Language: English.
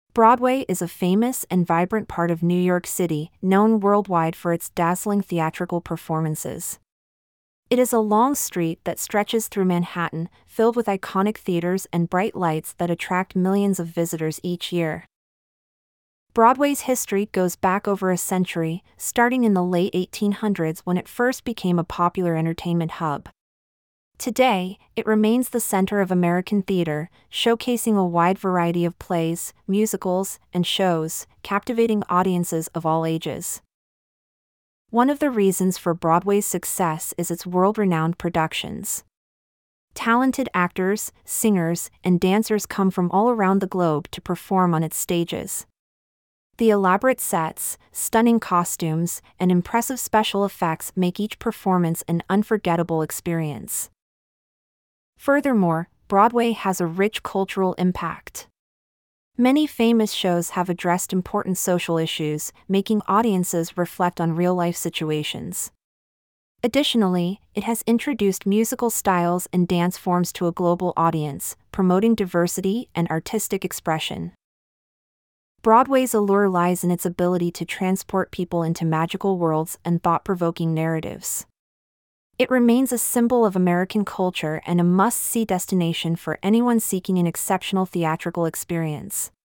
Broadway is a famous and vibrant part of New York City, known worldwide for its dazzling theatrical performances. It is a long street that stretches through Manhattan, filled with iconic theaters and bright lights that attract millions of visitors each year. Broadway's history goes back over a century, starting in the late 1800s when it first became a popular entertainment hub. Today, it remains the center of American theater, showcasing a wide variety of plays, musicals, and shows, captivating audiences of all ages. One of the reasons for Broadway's success is its world-renowned productions. Talented actors, singers, and dancers come from all around the globe to perform on its stages. The elaborate sets, stunning costumes, and impressive special effects make each performance an unforgettable experience. Furthermore, Broadway has a rich cultural impact. Many famous shows have addressed important social issues, making audiences reflect on real-life situations. Additionally, it has introduced musical styles and dance forms to a global audience, promoting diversity and artistic expression. Broadway's allure lies in its ability to transport people into magical worlds and thought-provoking narratives. It remains a symbol of American culture and a must-see destination for anyone seeking an exceptional theatrical experience.